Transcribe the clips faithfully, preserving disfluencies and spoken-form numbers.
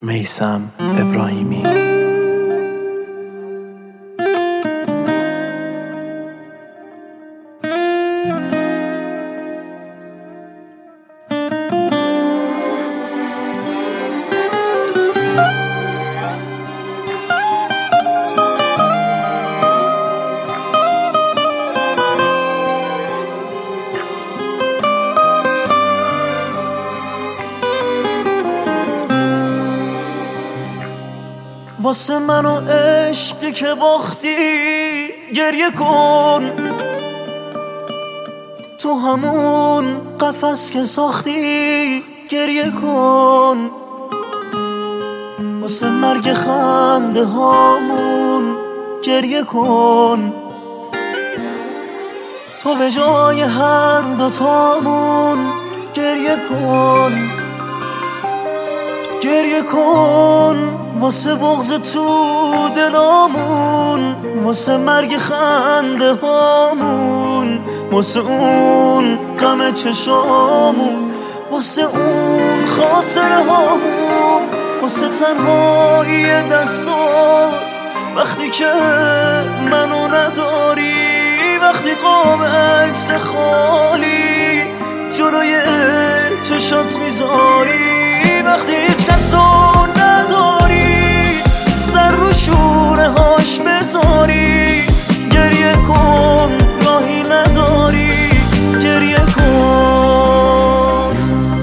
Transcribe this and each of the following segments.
میثم ابراهیمی. واسه من و عشقی که باختی گریه کن، تو همون قفس که ساختی گریه کن، واسه مرگ خنده هامون گریه کن، تو به جای هر دوتامون گریه کن، گریه کن واسه بغض تو دلامون، واسه مرگ خنده هامون، واسه اون غم چشامون، واسه اون خاطره هامون، واسه تنهایی دستات وقتی که منو نداری، وقتی قاب عکس خالی جلوی چشات میذاری، وقتی هیچ کسو نداری سر رو شونه هاش بذاری، گریه کن راهی نداری گریه کن.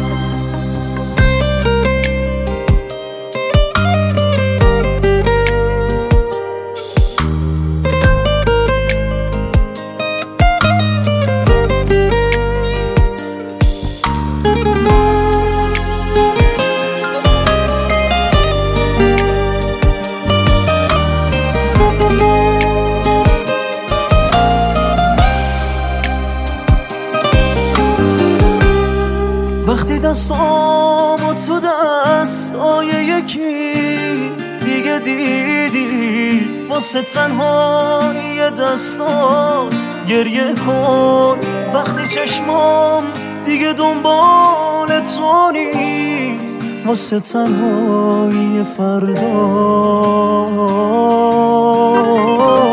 وقتی دستامو تو دستای یکی دیگه دیدی، واسه تنهایی دستات گریه کن، وقتی چشمام دیگه دنبال تو نیست، واسه تنهایی فردا